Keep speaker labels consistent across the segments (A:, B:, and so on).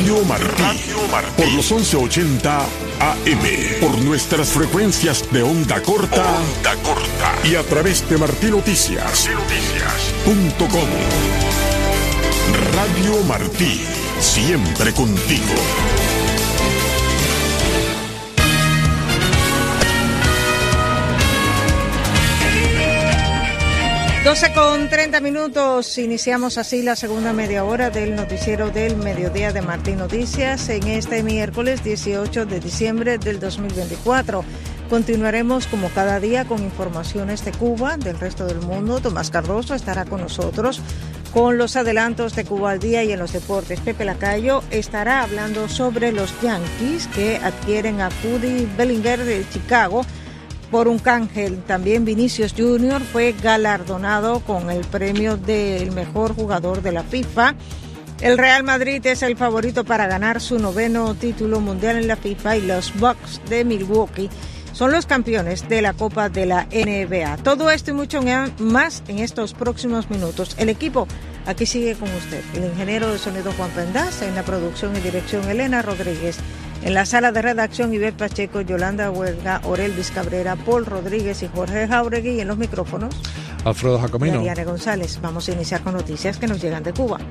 A: Radio Martí. Por los 1180 AM. Por nuestras frecuencias de onda corta. Y a través de martinoticias.com. Radio Martí. Siempre contigo.
B: 12:30. Iniciamos así la segunda media hora del noticiero del mediodía de Martí Noticias en este miércoles 18 de diciembre del 2024. Continuaremos como cada día con informaciones de Cuba, del resto del mundo. Tomás Cardoso estará con nosotros con los adelantos de Cuba al día y en los deportes. Pepe Lacayo estará hablando sobre los Yankees que adquieren a Cody Bellinger de Chicago por un canje. También Vinicius Jr. fue galardonado con el premio del mejor jugador de la FIFA. El Real Madrid es el favorito para ganar su 9º título mundial en la FIFA y los Bucks de Milwaukee son los campeones de la Copa de la NBA. Todo esto y mucho más en estos próximos minutos. El equipo aquí sigue con usted. El ingeniero de sonido Juan Pendas, en la producción y dirección Elena Rodríguez. En la sala de redacción, Ivette Pacheco, Yolanda Huelga, Orelvis Cabrera, Paul Rodríguez y Jorge Jauregui. Y en los micrófonos,
C: Alfredo Jacomino y
B: Ariane González. Vamos a iniciar con noticias que nos llegan de Cuba.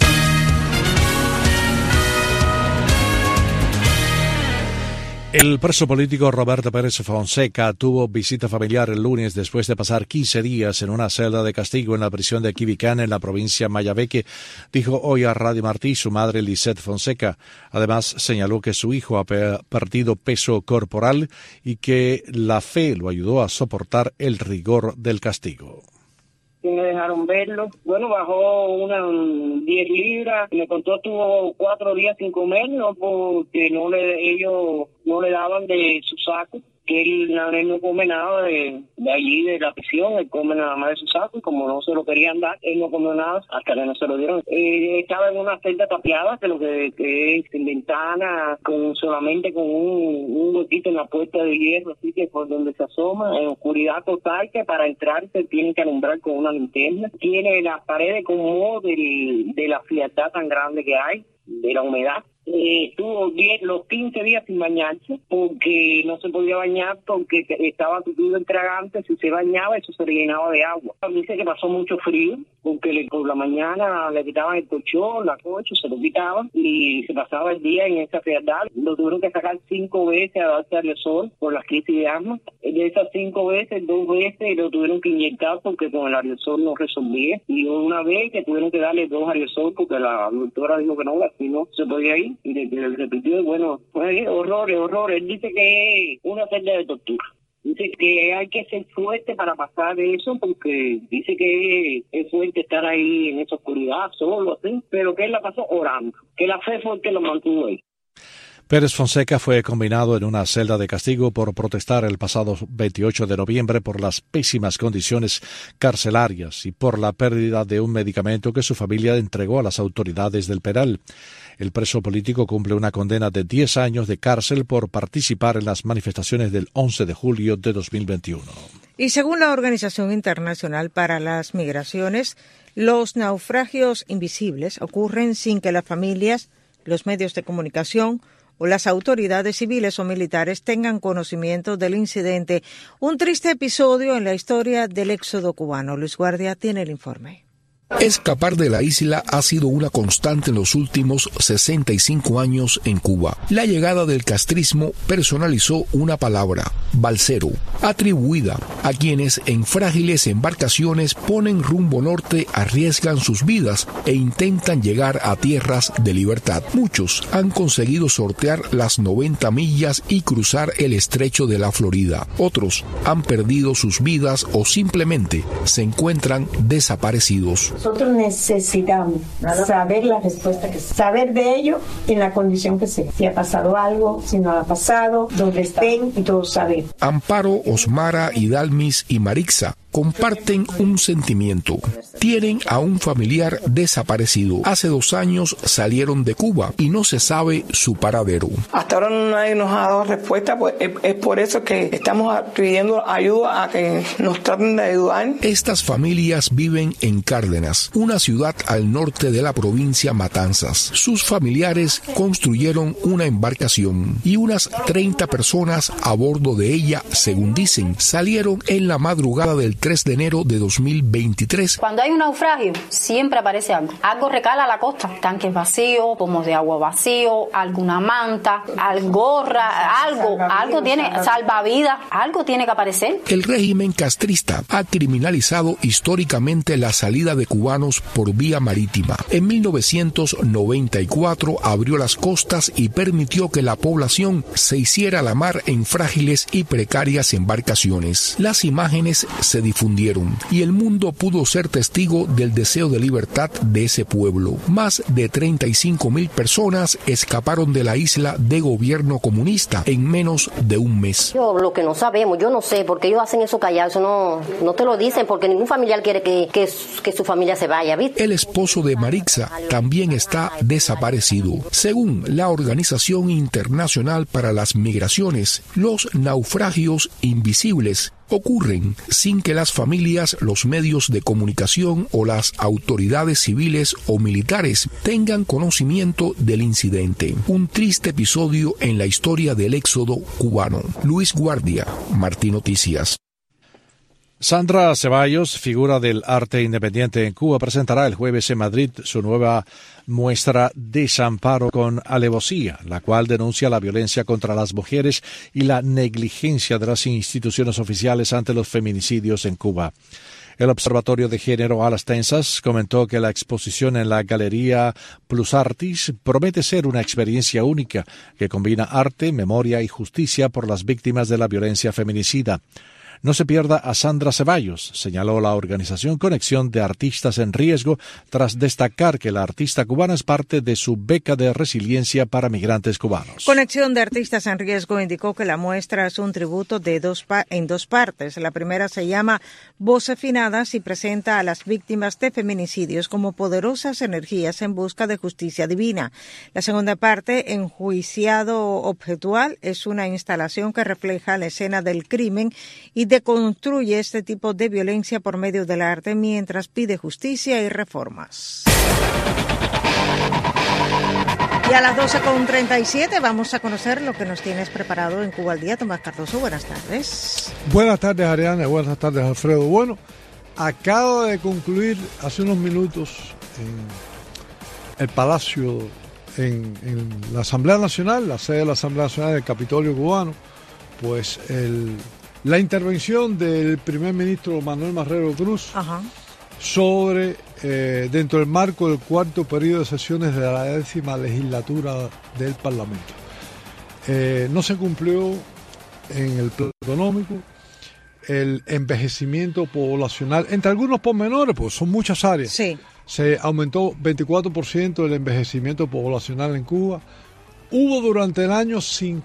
C: El preso político Roberto Pérez Fonseca tuvo visita familiar el lunes después de pasar 15 días en una celda de castigo en la prisión de Quibicán en la provincia Mayabeque, dijo hoy a Radio Martí su madre Lisette Fonseca. Además, señaló que su hijo ha perdido peso corporal y que la fe lo ayudó a soportar el rigor del castigo.
D: Me dejaron verlo. Bueno, bajó unas 10 libras. Me contó estuvo 4 días sin comer, no porque ellos no le daban de su saco. Que él no come nada de allí, de la prisión, él come nada más de su saco, y como no se lo querían dar, él no comió nada hasta que no se lo dieron. Estaba en una celda tapiada, que lo que es sin ventana, solamente con un huequito en la puerta de hierro, así que por donde se asoma, en oscuridad total, que para entrar se tiene que alumbrar con una linterna. Tiene las paredes con moho de la frialdad tan grande que hay, de la humedad. Estuvo los 15 días sin bañarse porque no se podía bañar porque estaba tupido el tragante. Si se bañaba, eso se llenaba de agua. Dice que pasó mucho frío porque por la mañana le quitaban el colchón, la coche, se lo quitaban y se pasaba el día en esa frialdad. Lo tuvieron que sacar 5 veces a darse aerosol por las crisis de asma. De esas 5 veces, 2 veces lo tuvieron que inyectar porque con el aerosol no resolvía. Y una vez que tuvieron que darle 2 aerosol porque la doctora dijo que no, así no se podía ir. Y le repitió, bueno, horrores. Él dice que es una celda de tortura. Dice que hay que ser fuerte para pasar de eso, porque dice que es fuerte estar ahí en esa oscuridad, solo, así, pero que él la pasó orando, que la fe fue el que lo mantuvo ahí.
C: Pérez Fonseca fue combinado en una celda de castigo por protestar el pasado 28 de noviembre por las pésimas condiciones carcelarias y por la pérdida de un medicamento que su familia entregó a las autoridades del penal. El preso político cumple una condena de 10 años de cárcel por participar en las manifestaciones del 11 de julio de 2021.
B: Y según la Organización Internacional para las Migraciones, los naufragios invisibles ocurren sin que las familias, los medios de comunicación o las autoridades civiles o militares tengan conocimiento del incidente. Un triste episodio en la historia del éxodo cubano. Luis Guardia tiene el informe.
E: Escapar de la isla ha sido una constante en los últimos 65 años en Cuba. La llegada del castrismo personalizó una palabra, balsero, atribuida a quienes en frágiles embarcaciones ponen rumbo norte, arriesgan sus vidas e intentan llegar a tierras de libertad. Muchos han conseguido sortear las 90 millas y cruzar el estrecho de la Florida. Otros han perdido sus vidas o simplemente se encuentran desaparecidos.
F: Nosotros necesitamos saber la respuesta, saber de ello en la condición que sea. Si ha pasado algo, si no ha pasado, dónde estén y todo saber.
E: Amparo, Osmara, Hidalmis y Marixa comparten un sentimiento. Tienen a un familiar desaparecido. Hace 2 años salieron de Cuba y no se sabe su paradero.
G: Hasta ahora nadie nos ha dado respuesta, pues es por eso que estamos pidiendo ayuda a que nos traten de ayudar.
E: Estas familias viven en Cárdenas, una ciudad al norte de la provincia Matanzas. Sus familiares construyeron una embarcación y unas 30 personas a bordo de ella, según dicen, salieron en la madrugada del 3 de enero de 2023.
H: Cuando hay un naufragio, siempre aparece algo. Algo recala a la costa. Tanques vacíos, pomos de agua vacíos, alguna manta, gorra, algo tiene, salvavidas, algo tiene que aparecer.
E: El régimen castrista ha criminalizado históricamente la salida de cubanos por vía marítima. En 1994 abrió las costas y permitió que la población se hiciera a la mar en frágiles y precarias embarcaciones. Las imágenes se difundieron y el mundo pudo ser testigo del deseo de libertad de ese pueblo. Más de 35,000 personas escaparon de la isla de gobierno comunista en menos de un mes.
I: Lo que no sabemos, yo no sé, porque ellos hacen eso callado, eso no te lo dicen, porque ningún familiar quiere que su familia se vaya, ¿viste?
E: El esposo de Marixa también está desaparecido. Según la Organización Internacional para las Migraciones, los naufragios invisibles ocurren sin que las familias, los medios de comunicación o las autoridades civiles o militares tengan conocimiento del incidente. Un triste episodio en la historia del éxodo cubano. Luis Guardia, Martín Noticias.
C: Sandra Ceballos, figura del arte independiente en Cuba, presentará el jueves en Madrid su nueva muestra Desamparo con alevosía, la cual denuncia la violencia contra las mujeres y la negligencia de las instituciones oficiales ante los feminicidios en Cuba. El Observatorio de Género Alas Tensas comentó que la exposición en la Galería Plus Artis promete ser una experiencia única que combina arte, memoria y justicia por las víctimas de la violencia feminicida. No se pierda a Sandra Ceballos, señaló la organización Conexión de Artistas en Riesgo, tras destacar que la artista cubana es parte de su beca de resiliencia para migrantes cubanos.
B: Conexión de Artistas en Riesgo indicó que la muestra es un tributo en dos partes. La primera se llama Voces Finadas y presenta a las víctimas de feminicidios como poderosas energías en busca de justicia divina. La segunda parte, Enjuiciado Objetual, es una instalación que refleja la escena del crimen y deconstruye este tipo de violencia por medio del arte mientras pide justicia y reformas. Y a las 12:37 vamos a conocer lo que nos tienes preparado en Cuba al Día. Tomás Cardoso, buenas tardes.
J: Buenas tardes, Ariana, y buenas tardes, Alfredo. Bueno, acaba de concluir hace unos minutos en el Palacio, en la Asamblea Nacional, la sede de la Asamblea Nacional del Capitolio cubano, pues la intervención del primer ministro Manuel Marrero Cruz sobre, dentro del marco del cuarto periodo de sesiones de la 10ª legislatura del Parlamento. No se cumplió en el plano económico el envejecimiento poblacional, entre algunos pormenores, pues son muchas áreas.
B: Sí.
J: Se aumentó 24% el envejecimiento poblacional en Cuba. Hubo durante el año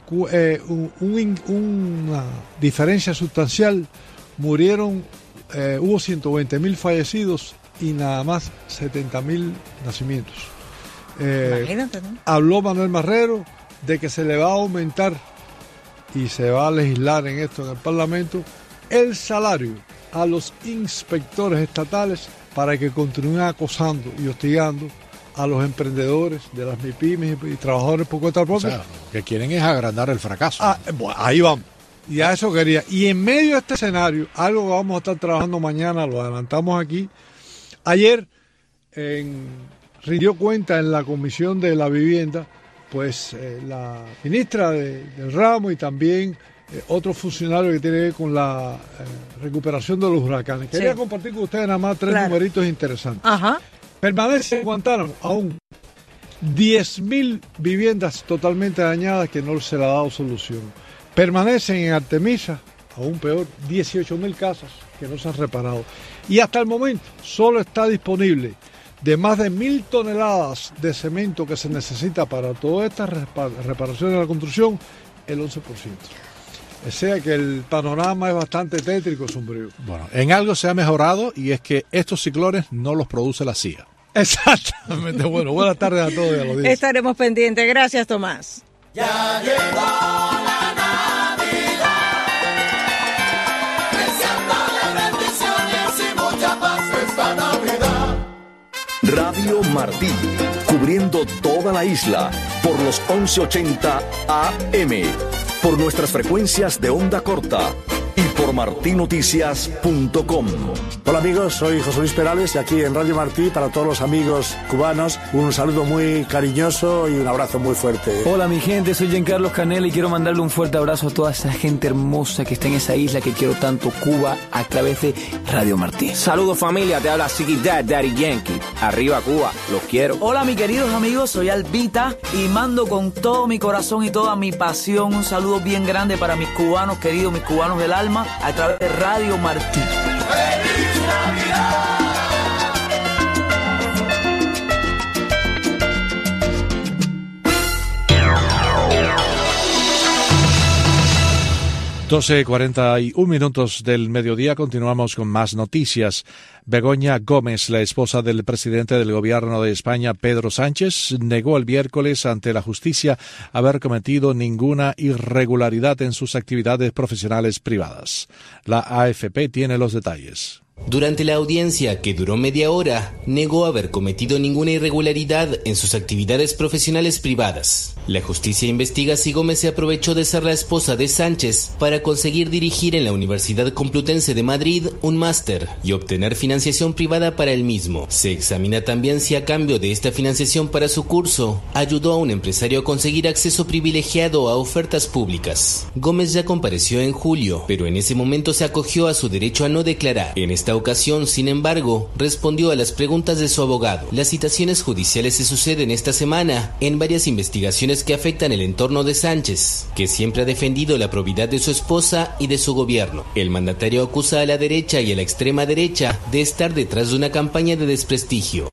J: una diferencia sustancial. Murieron, hubo 120,000 fallecidos y nada más 70,000 nacimientos.
B: Imagínate, ¿no?
J: Habló Manuel Marrero de que se le va a aumentar y se va a legislar en esto en el Parlamento el salario a los inspectores estatales para que continúen acosando y hostigando a los emprendedores de las MIPYMES y trabajadores por cuenta propia.
C: O sea, lo que quieren es agrandar el fracaso.
J: Bueno, ahí vamos. Y a eso quería. Y en medio de este escenario, algo que vamos a estar trabajando mañana, lo adelantamos aquí. Ayer rindió cuenta en la Comisión de la Vivienda, pues la ministra del ramo y también otro funcionario que tiene que ver con la recuperación de los huracanes. Quería compartir con ustedes nada más 3 numeritos interesantes. Permanece en Guantánamo aún 10,000 viviendas totalmente dañadas que no se le ha dado solución. Permanecen en Artemisa, aún peor, 18,000 casas que no se han reparado. Y hasta el momento solo está disponible de más de 1,000 toneladas de cemento que se necesita para toda esta reparación de la construcción, el 11%. O sea que el panorama es bastante tétrico, sombrío.
C: Bueno, en algo se ha mejorado y es que estos ciclones no los produce la CIA.
J: Exactamente. Bueno, buenas tardes a todos y a los días.
B: Estaremos pendientes. Gracias, Tomás.
K: Ya llegó la Navidad, deseándole bendiciones y mucha paz esta Navidad.
L: Radio Martí, cubriendo toda la isla por los 1180 AM, por nuestras frecuencias de onda corta y por martinoticias.com.
M: Hola amigos, soy José Luis Perales y aquí en Radio Martí, para todos los amigos cubanos, un saludo muy cariñoso y un abrazo muy fuerte.
N: Hola mi gente, soy Giancarlo Canela y quiero mandarle un fuerte abrazo a toda esa gente hermosa que está en esa isla que quiero tanto, Cuba, a través de Radio Martí.
O: Saludos familia, te habla Ziggy Daddy Yankee. Arriba Cuba, los quiero.
P: Hola mis queridos amigos, soy Albita y mando con todo mi corazón y toda mi pasión un saludo bien grande para mis cubanos queridos, mis cubanos del alma, a través de Radio Martí.
K: ¡Feliz Navidad!
C: 12:41 del mediodía, continuamos con más noticias. Begoña Gómez, la esposa del presidente del gobierno de España, Pedro Sánchez, negó el miércoles ante la justicia haber cometido ninguna irregularidad en sus actividades profesionales privadas. La AFP tiene los detalles.
Q: Durante la audiencia, que duró media hora, negó haber cometido ninguna irregularidad en sus actividades profesionales privadas. La justicia investiga si Gómez se aprovechó de ser la esposa de Sánchez para conseguir dirigir en la Universidad Complutense de Madrid un máster y obtener financiación privada para el mismo. Se examina también si a cambio de esta financiación para su curso, ayudó a un empresario a conseguir acceso privilegiado a ofertas públicas. Gómez ya compareció en julio, pero en ese momento se acogió a su derecho a no declarar. En esta ocasión, sin embargo, respondió a las preguntas de su abogado. Las citaciones judiciales se suceden esta semana en varias investigaciones que afectan el entorno de Sánchez, que siempre ha defendido la probidad de su esposa y de su gobierno. El mandatario acusa a la derecha y a la extrema derecha de estar detrás de una campaña de desprestigio.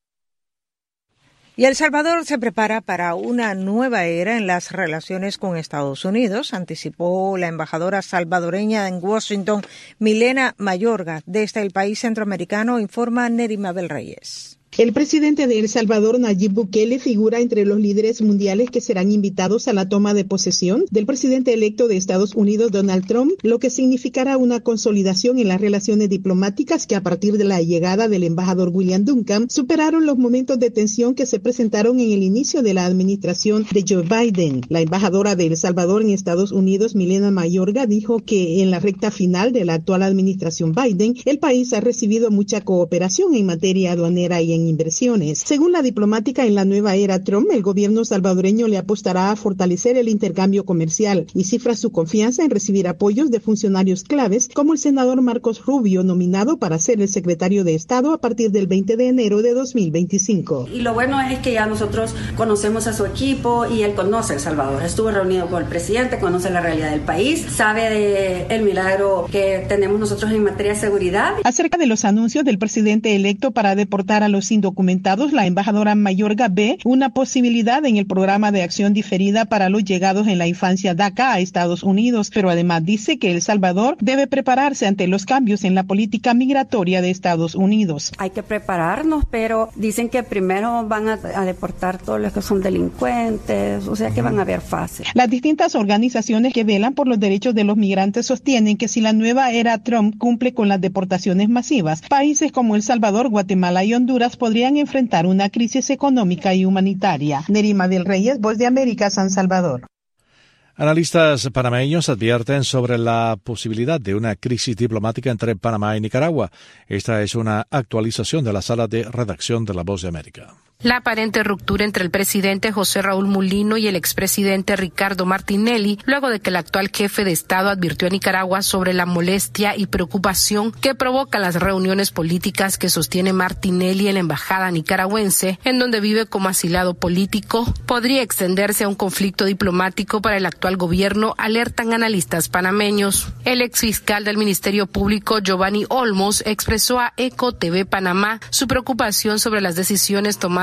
B: Y El Salvador se prepara para una nueva era en las relaciones con Estados Unidos, anticipó la embajadora salvadoreña en Washington, Milena Mayorga. Desde el país centroamericano, informa Neri Mabel Reyes.
R: El presidente de El Salvador, Nayib Bukele, figura entre los líderes mundiales que serán invitados a la toma de posesión del presidente electo de Estados Unidos, Donald Trump, lo que significará una consolidación en las relaciones diplomáticas que a partir de la llegada del embajador William Duncan superaron los momentos de tensión que se presentaron en el inicio de la administración de Joe Biden. La embajadora de El Salvador en Estados Unidos, Milena Mayorga, dijo que en la recta final de la actual administración Biden, el país ha recibido mucha cooperación en materia aduanera y en inversiones. Según la diplomática, en la nueva era Trump, el gobierno salvadoreño le apostará a fortalecer el intercambio comercial y cifra su confianza en recibir apoyos de funcionarios claves como el senador Marcos Rubio, nominado para ser el secretario de Estado a partir del 20 de enero de 2025.
S: Y lo bueno es que ya nosotros conocemos a su equipo y él conoce El Salvador. Estuvo reunido con el presidente, conoce la realidad del país, sabe del milagro que tenemos nosotros en materia de seguridad.
R: Acerca de los anuncios del presidente electo para deportar a los indocumentados, la embajadora Mayorga ve una posibilidad en el programa de acción diferida para los llegados en la infancia DACA a Estados Unidos, pero además dice que El Salvador debe prepararse ante los cambios en la política migratoria de Estados Unidos.
S: Hay que prepararnos, pero dicen que primero van a deportar todos los que son delincuentes, o sea que van a haber fases.
R: Las distintas organizaciones que velan por los derechos de los migrantes sostienen que si la nueva era Trump cumple con las deportaciones masivas, países como El Salvador, Guatemala y Honduras podrían enfrentar una crisis económica y humanitaria. Nerima del Reyes, Voz de América, San Salvador.
C: Analistas panameños advierten sobre la posibilidad de una crisis diplomática entre Panamá y Nicaragua. Esta es una actualización de la sala de redacción de La Voz de América.
T: La aparente ruptura entre el presidente José Raúl Mulino y el expresidente Ricardo Martinelli, luego de que el actual jefe de Estado advirtió a Nicaragua sobre la molestia y preocupación que provocan las reuniones políticas que sostiene Martinelli en la embajada nicaragüense, en donde vive como asilado político, podría extenderse a un conflicto diplomático para el actual gobierno, alertan analistas panameños. El exfiscal del Ministerio Público, Giovanni Olmos, expresó a ECO TV Panamá su preocupación sobre las decisiones tomadas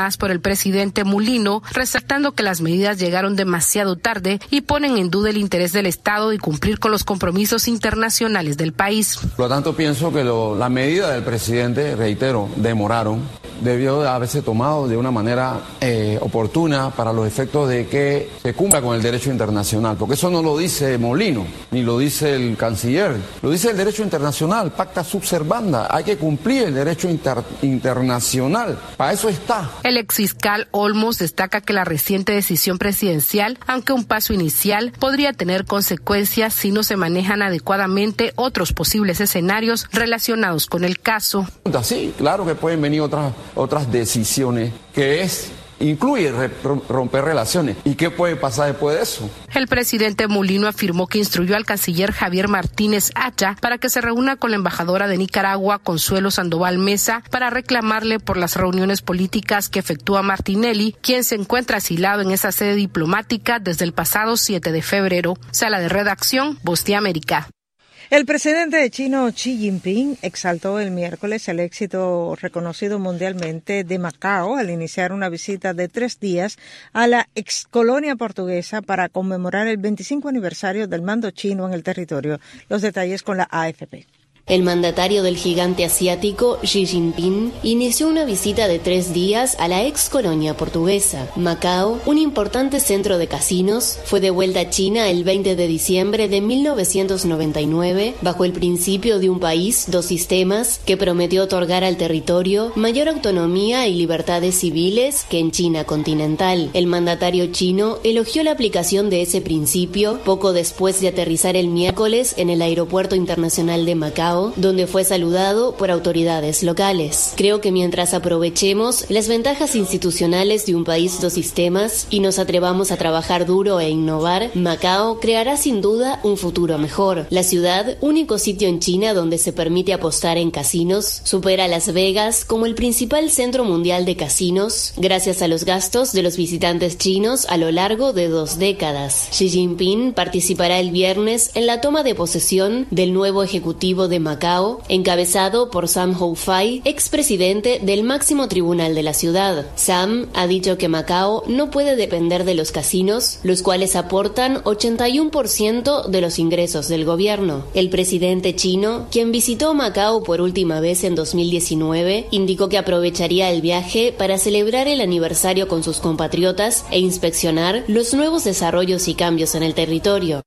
T: tomadas por el presidente Mulino, resaltando que las medidas llegaron demasiado tarde y ponen en duda el interés del Estado y cumplir con los compromisos internacionales del país.
U: Por lo tanto, pienso que la medida del presidente, reitero, demoraron. Debió de haberse tomado de una manera oportuna para los efectos de que se cumpla con el derecho internacional, porque eso no lo dice Molino, ni lo dice el canciller, lo dice el derecho internacional, pacta sub servanda, hay que cumplir el derecho internacional, para eso está.
T: El exfiscal Olmos destaca que la reciente decisión presidencial, aunque un paso inicial, podría tener consecuencias si no se manejan adecuadamente otros posibles escenarios relacionados con el caso.
U: Sí, claro que pueden venir otras decisiones, que incluye romper relaciones. ¿Y qué puede pasar después de eso?
T: El presidente Mulino afirmó que instruyó al canciller Javier Martínez Hacha para que se reúna con la embajadora de Nicaragua, Consuelo Sandoval Mesa, para reclamarle por las reuniones políticas que efectúa Martinelli, quien se encuentra asilado en esa sede diplomática desde el pasado 7 de febrero. Sala de redacción, Voz de América.
B: El presidente chino Xi Jinping exaltó el miércoles el éxito reconocido mundialmente de Macao al iniciar una visita de 3 días a la excolonia portuguesa para conmemorar el 25 aniversario del mando chino en el territorio. Los detalles con la AFP.
V: El mandatario del gigante asiático, Xi Jinping, inició una visita de 3 días a la ex colonia portuguesa. Macao, un importante centro de casinos, fue devuelta a China el 20 de diciembre de 1999 bajo el principio de un país, 2 sistemas, que prometió otorgar al territorio mayor autonomía y libertades civiles que en China continental. El mandatario chino elogió la aplicación de ese principio poco después de aterrizar el miércoles en el aeropuerto internacional de Macao, donde fue saludado por autoridades locales. Creo que mientras aprovechemos las ventajas institucionales de un país, 2 sistemas y nos atrevamos a trabajar duro e innovar, Macao creará sin duda un futuro mejor. La ciudad, único sitio en China donde se permite apostar en casinos, supera a Las Vegas como el principal centro mundial de casinos, gracias a los gastos de los visitantes chinos a lo largo de 2 décadas. Xi Jinping participará el viernes en la toma de posesión del nuevo ejecutivo de Macao, encabezado por Sam Hou-fai, expresidente del máximo tribunal de la ciudad. Sam ha dicho que Macao no puede depender de los casinos, los cuales aportan 81% de los ingresos del gobierno. El presidente chino, quien visitó Macao por última vez en 2019, indicó que aprovecharía el viaje para celebrar el aniversario con sus compatriotas e inspeccionar los nuevos desarrollos y cambios en el territorio.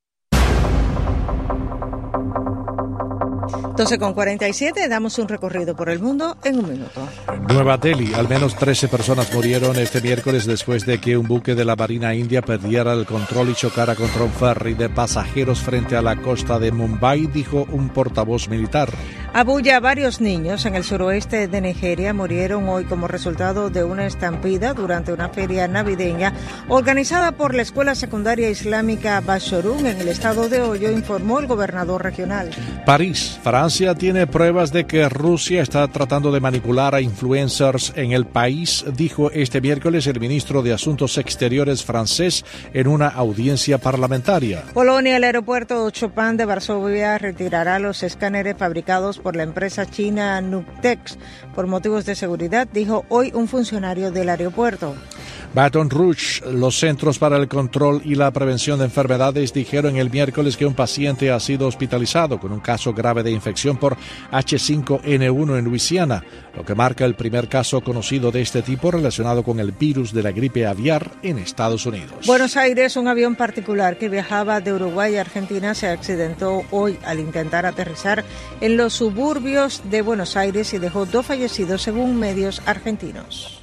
B: 12:47, damos un recorrido por el mundo en un minuto.
C: Nueva Delhi, al menos 13 personas murieron este miércoles después de que un buque de la Marina India perdiera el control y chocara contra un ferry de pasajeros frente a la costa de Mumbai, dijo un portavoz militar.
B: Abuya, varios niños en el suroeste de Nigeria murieron hoy como resultado de una estampida durante una feria navideña organizada por la Escuela Secundaria Islámica Bashorun en el estado de Oyo, informó el gobernador regional.
C: París, Francia tiene pruebas de que Rusia está tratando de manipular a influencers en el país, dijo este miércoles el ministro de Asuntos Exteriores francés en una audiencia parlamentaria.
B: Polonia, el aeropuerto Chopin de Varsovia retirará los escáneres fabricados por la empresa china Nuktex por motivos de seguridad, dijo hoy un funcionario del aeropuerto.
C: Baton Rouge, los Centros para el Control y la Prevención de Enfermedades dijeron el miércoles que un paciente ha sido hospitalizado con un caso grave de infección por H5N1 en Luisiana, lo que marca el primer caso conocido de este tipo relacionado con el virus de la gripe aviar en Estados Unidos.
B: Buenos Aires, un avión particular que viajaba de Uruguay a Argentina se accidentó hoy al intentar aterrizar en los suburbios de Buenos Aires y dejó 2 fallecidos según medios argentinos.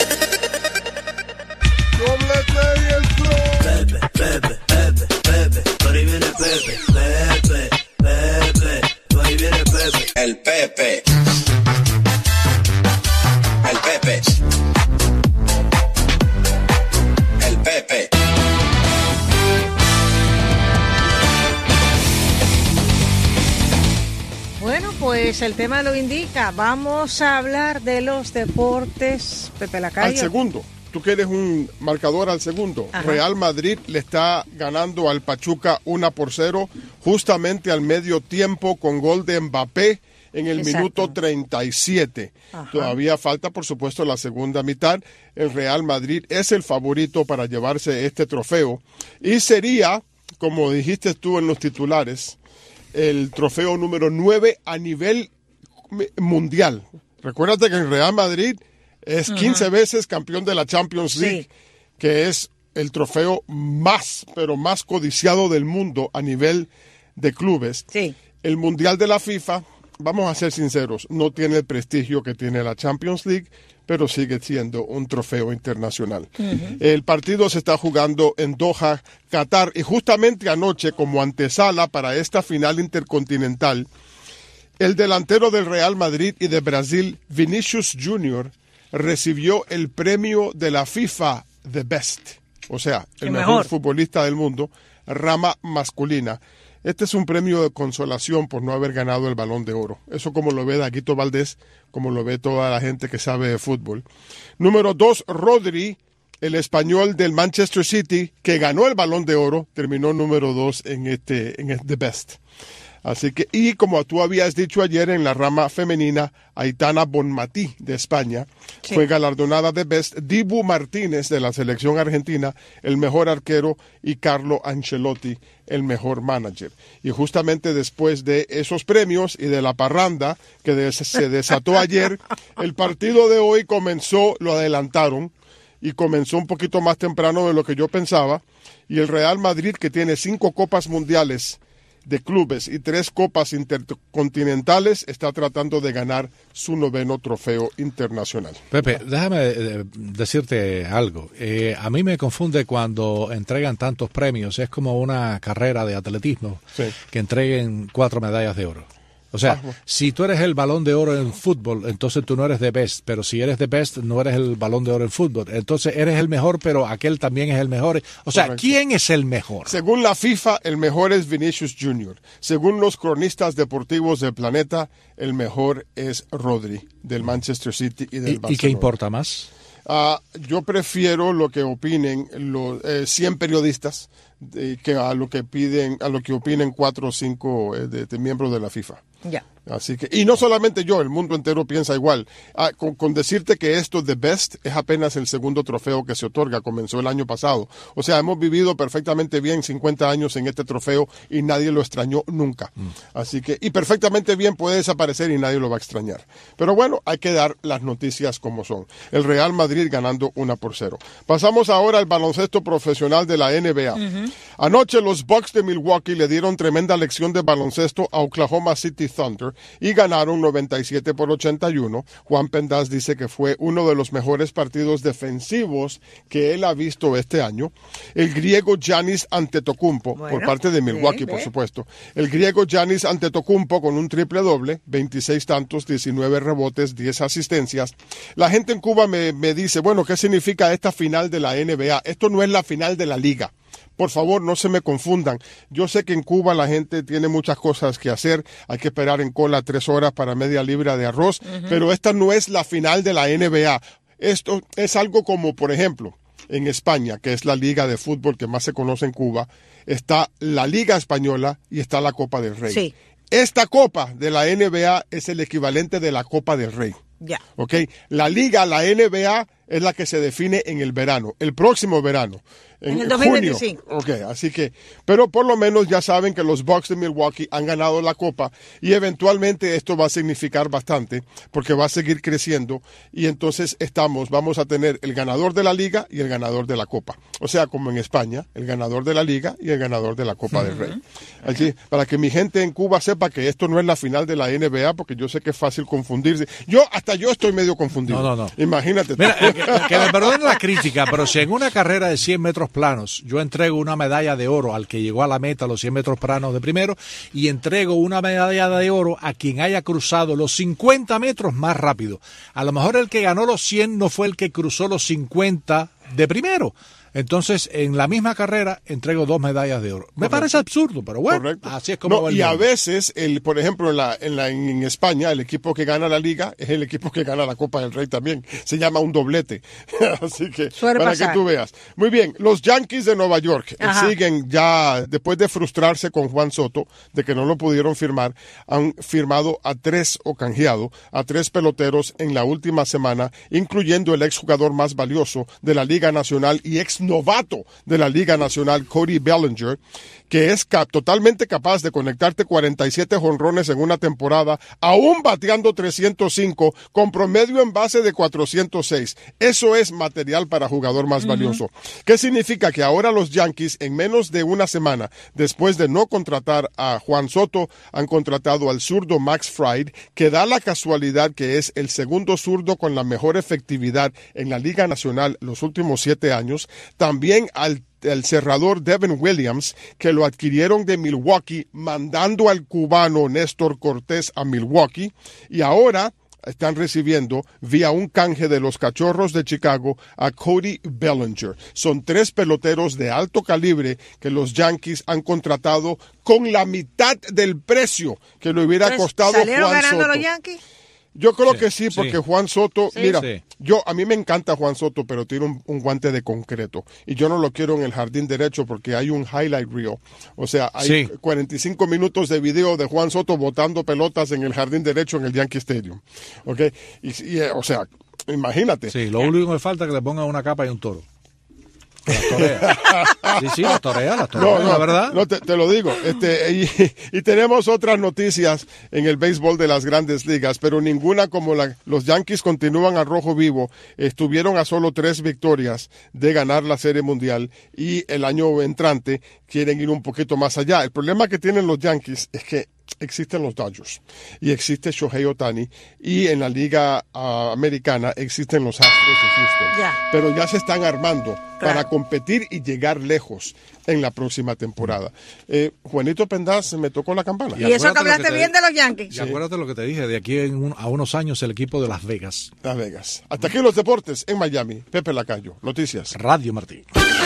K: Pepe, Pepe, Pepe, Pepe, por ahí viene Pepe, Pepe, Pepe, por ahí viene Pepe. El Pepe, el Pepe, el Pepe.
B: Bueno, pues el tema lo indica. Vamos a hablar de los deportes. Pepe Lacayo.
W: Al segundo. Tú que eres un marcador al segundo. Ajá. Real Madrid le está ganando al Pachuca 1-0 justamente al medio tiempo con gol de Mbappé en el minuto 37. Ajá. Todavía falta, por supuesto, la segunda mitad. El Real Madrid es el favorito para llevarse este trofeo y sería, como dijiste tú en los titulares, el trofeo número 9 a nivel mundial. Recuérdate que el Real Madrid es 15 veces campeón de la Champions League, que es el trofeo más, pero más codiciado del mundo a nivel de clubes.
B: Sí.
W: El Mundial de la FIFA, vamos a ser sinceros, no tiene el prestigio que tiene la Champions League, pero sigue siendo un trofeo internacional. El partido se está jugando en Doha, Qatar, y justamente anoche, como antesala para esta final intercontinental, el delantero del Real Madrid y de Brasil, Vinicius Junior, recibió el premio de la FIFA The Best, o sea, el mejor futbolista del mundo, rama masculina. Este es un premio de consolación por no haber ganado el Balón de Oro. Eso como lo ve Daguito Valdés, como lo ve toda la gente que sabe de fútbol. Número 2, Rodri, el español del Manchester City, que ganó el Balón de Oro, terminó número 2 en The Best. Así que, y como tú habías dicho ayer en la rama femenina, Aitana Bonmatí de España fue galardonada de Best, Dibu Martínez de la selección argentina, el mejor arquero, y Carlo Ancelotti, el mejor manager. Y justamente después de esos premios y de la parranda que se desató ayer, el partido de hoy comenzó, lo adelantaron, y comenzó un poquito más temprano de lo que yo pensaba, y el Real Madrid, que tiene 5 copas mundiales de clubes y 3 copas intercontinentales, está tratando de ganar su 9º trofeo internacional.
C: Pepe, déjame decirte algo. A mí me confunde cuando entregan tantos premios. Es como una carrera de atletismo, que entreguen 4 medallas de oro. O sea, si tú eres el Balón de Oro en fútbol, entonces tú no eres the best, pero si eres the best, no eres el Balón de Oro en fútbol. Entonces eres el mejor, pero aquel también es el mejor. O sea, correcto. ¿Quién es el mejor?
W: Según la FIFA, el mejor es Vinicius Junior. Según los cronistas deportivos del planeta, el mejor es Rodri, del Manchester City y del Barcelona.
C: ¿Y qué importa más?
W: Yo prefiero lo que opinen los 100 periodistas que a lo que opinen 4 o 5 de miembros de la FIFA.
B: Ya.
W: Así que, y no solamente yo, el mundo entero piensa igual. Con decirte que esto The Best es apenas el 2º trofeo que se otorga, comenzó el año pasado. O sea, hemos vivido perfectamente bien 50 años en este trofeo y nadie lo extrañó nunca. Así que, y perfectamente bien puede desaparecer y nadie lo va a extrañar. Pero bueno, hay que dar las noticias como son. El Real Madrid ganando 1-0. Pasamos ahora al baloncesto profesional de la NBA. Anoche los Bucks de Milwaukee le dieron tremenda lección de baloncesto a Oklahoma City Thunder y ganaron 97-81. Juan Pendas dice que fue uno de los mejores partidos defensivos que él ha visto este año. El griego Giannis Antetokounmpo, por parte de Milwaukee, por supuesto. El griego Giannis Antetokounmpo con un triple doble, 26 tantos, 19 rebotes, 10 asistencias. La gente en Cuba me dice, bueno, ¿qué significa esta final de la NBA? Esto no es la final de la liga. Por favor, no se me confundan. Yo sé que en Cuba la gente tiene muchas cosas que hacer. Hay que esperar en cola 3 horas para media libra de arroz. Pero esta no es la final de la NBA. Esto es algo como, por ejemplo, en España, que es la liga de fútbol que más se conoce en Cuba, está la Liga Española y está la Copa del Rey. Sí. Esta Copa de la NBA es el equivalente de la Copa del Rey.
B: Ya.
W: ¿Ok? La Liga, la NBA, es la que se define en el verano, el próximo verano. En
B: el 2025.
W: Junio. Ok, así que, pero por lo menos ya saben que los Bucks de Milwaukee han ganado la Copa y eventualmente esto va a significar bastante porque va a seguir creciendo y entonces vamos a tener el ganador de la Liga y el ganador de la Copa. O sea, como en España, el ganador de la Liga y el ganador de la Copa del Rey. Así, para que mi gente en Cuba sepa que esto no es la final de la NBA porque yo sé que es fácil confundirse. Hasta yo estoy medio confundido.
C: No.
W: Imagínate.
C: Mira, que me perdonen la crítica, pero si en una carrera de 100 metros planos yo entrego una medalla de oro al que llegó a la meta los 100 metros planos de primero y entrego una medalla de oro a quien haya cruzado los 50 metros más rápido. A lo mejor el que ganó los 100 no fue el que cruzó los 50 de primero. Entonces, en la misma carrera, entrego 2 medallas de oro. Me parece absurdo, pero bueno,
W: correcto.
C: Así es como va el
W: y a
C: mundo.
W: veces, por ejemplo, en España, el equipo que gana la liga es el equipo que gana la Copa del Rey también. Se llama un doblete. Así que,
B: Suele
W: para
B: pasar.
W: que tú veas. Muy bien, los Yankees de Nueva York
B: Ajá.
W: siguen ya, después de frustrarse con Juan Soto, de que no lo pudieron firmar, han firmado o canjeado a 3 peloteros en la última semana, incluyendo el exjugador más valioso de la Liga Nacional y ex novato de la Liga Nacional, Cody Bellinger, que es totalmente capaz de conectarte 47 jonrones en una temporada, aún bateando 305, con promedio en base de 406. Eso es material para jugador más valioso. ¿Qué significa? Que ahora los Yankees, en menos de una semana, después de no contratar a Juan Soto, han contratado al zurdo Max Fried, que da la casualidad que es el segundo zurdo con la mejor efectividad en la Liga Nacional los últimos 7 años. También al cerrador Devin Williams, que lo adquirieron de Milwaukee, mandando al cubano Néstor Cortés a Milwaukee, y ahora están recibiendo vía un canje de los Cachorros de Chicago a Cody Bellinger. Son 3 peloteros de alto calibre que los Yankees han contratado con la mitad del precio que le hubiera costado
B: ¿Salieron
W: Juan
B: ganando
W: Soto.
B: los Yankees?
W: Yo creo que sí, porque
C: sí.
W: Juan Soto,
C: Sí,
W: mira,
C: sí.
W: a mí me encanta Juan Soto, pero tiene un guante de concreto. Y yo no lo quiero en el jardín derecho porque hay un highlight reel. O sea, hay 45 minutos de video de Juan Soto botando pelotas en el jardín derecho en el Yankee Stadium. ¿Ok? O sea, imagínate.
C: Sí, lo único que me falta es que le pongan una capa y un toro. Las torea. Sí, las torea, la verdad.
W: No, te lo digo. Y tenemos otras noticias en el béisbol de las grandes ligas, pero ninguna como los Yankees continúan a rojo vivo. Estuvieron a solo 3 victorias de ganar la Serie Mundial y el año entrante quieren ir un poquito más allá. El problema que tienen los Yankees es que existen los Dodgers y existe Shohei Ohtani, y en la liga americana existen los Astros de Houston, pero ya se están armando para competir y llegar lejos en la próxima temporada. Juanito Pendaz me tocó la campana.
B: Y eso que hablaste bien de los Yankees.
C: Y acuérdate lo que te dije, de aquí a unos años el equipo de Las Vegas.
W: Las Vegas. Hasta aquí los deportes en Miami. Pepe Lacayo, noticias.
C: Radio Martín.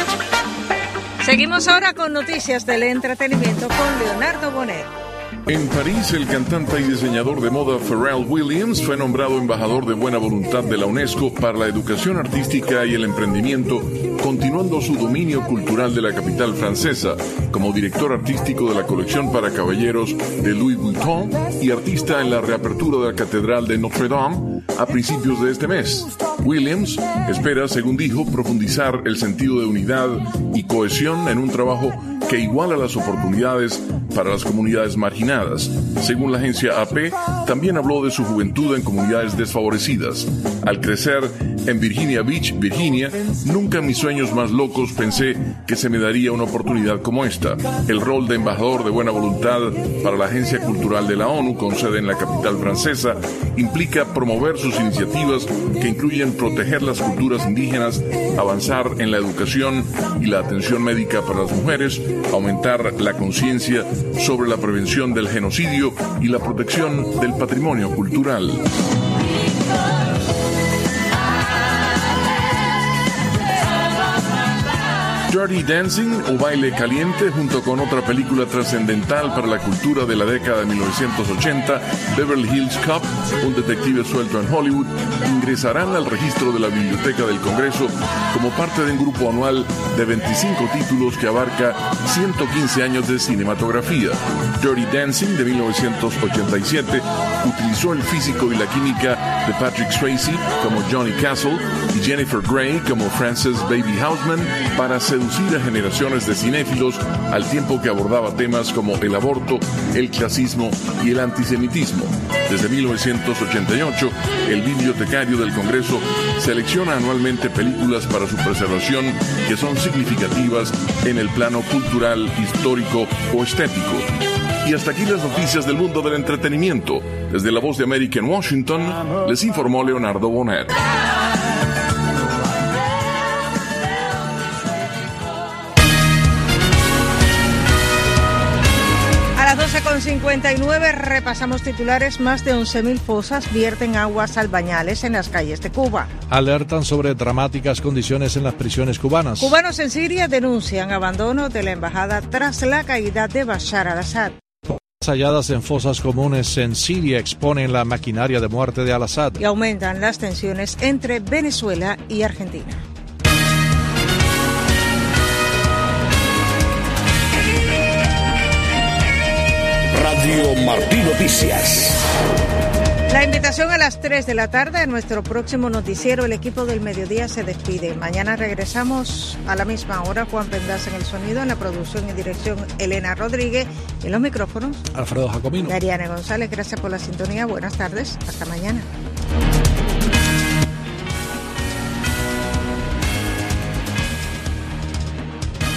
B: Seguimos ahora con noticias del entretenimiento con Leonardo Bonet.
A: En París, el cantante y diseñador de moda Pharrell Williams fue nombrado embajador de buena voluntad de la UNESCO para la educación artística y el emprendimiento, continuando su dominio cultural de la capital francesa, como director artístico de la colección para caballeros de Louis Vuitton y artista en la reapertura de la Catedral de Notre Dame a principios de este mes. Williams espera, según dijo, profundizar el sentido de unidad y cohesión en un trabajo que iguala las oportunidades para las comunidades marginadas. Según la agencia AP, también habló de su juventud en comunidades desfavorecidas. Al crecer en Virginia Beach, Virginia, nunca en mis sueños más locos pensé que se me daría una oportunidad como esta. El rol de embajador de buena voluntad para la Agencia Cultural de la ONU, con sede en la capital francesa, implica promover sus iniciativas que incluyen proteger las culturas indígenas, avanzar en la educación y la atención médica para las mujeres, aumentar la conciencia sobre la prevención del genocidio y la protección del patrimonio cultural. Dirty Dancing o Baile Caliente, junto con otra película trascendental para la cultura de la década de 1980, Beverly Hills Cop, un detective suelto en Hollywood, ingresarán al registro de la Biblioteca del Congreso como parte de un grupo anual de 25 títulos que abarca 115 años de cinematografía. Dirty Dancing, de 1987, utilizó el físico y la química de Patrick Swayze como Johnny Castle y Jennifer Grey como Frances Baby Houseman para seducir a generaciones de cinéfilos, al tiempo que abordaba temas como el aborto, el clasismo y el antisemitismo. Desde 1988, el bibliotecario del Congreso selecciona anualmente películas para su preservación que son significativas en el plano cultural, histórico o estético. Y hasta aquí las noticias del mundo del entretenimiento. Desde La Voz de América en Washington, les informó Leonardo Bonet.
B: A las 12:59, repasamos titulares. Más de 11.000 fosas vierten aguas albañales en las calles de Cuba.
C: Alertan sobre dramáticas condiciones en las prisiones cubanas.
B: Cubanos en Siria denuncian abandono de la embajada tras la caída de Bashar al-Assad.
C: Halladas en fosas comunes en Siria exponen la maquinaria de muerte de al-Assad.
B: Y aumentan las tensiones entre Venezuela y Argentina.
L: Radio Martí Noticias.
B: La invitación a las 3 de la tarde a nuestro próximo noticiero. El equipo del mediodía se despide. Mañana regresamos a la misma hora. Juan Pendas en el sonido, en la producción y dirección Elena Rodríguez, en los micrófonos
C: Alfredo Jacomino.
B: Mariana González, gracias por la sintonía. Buenas tardes. Hasta mañana.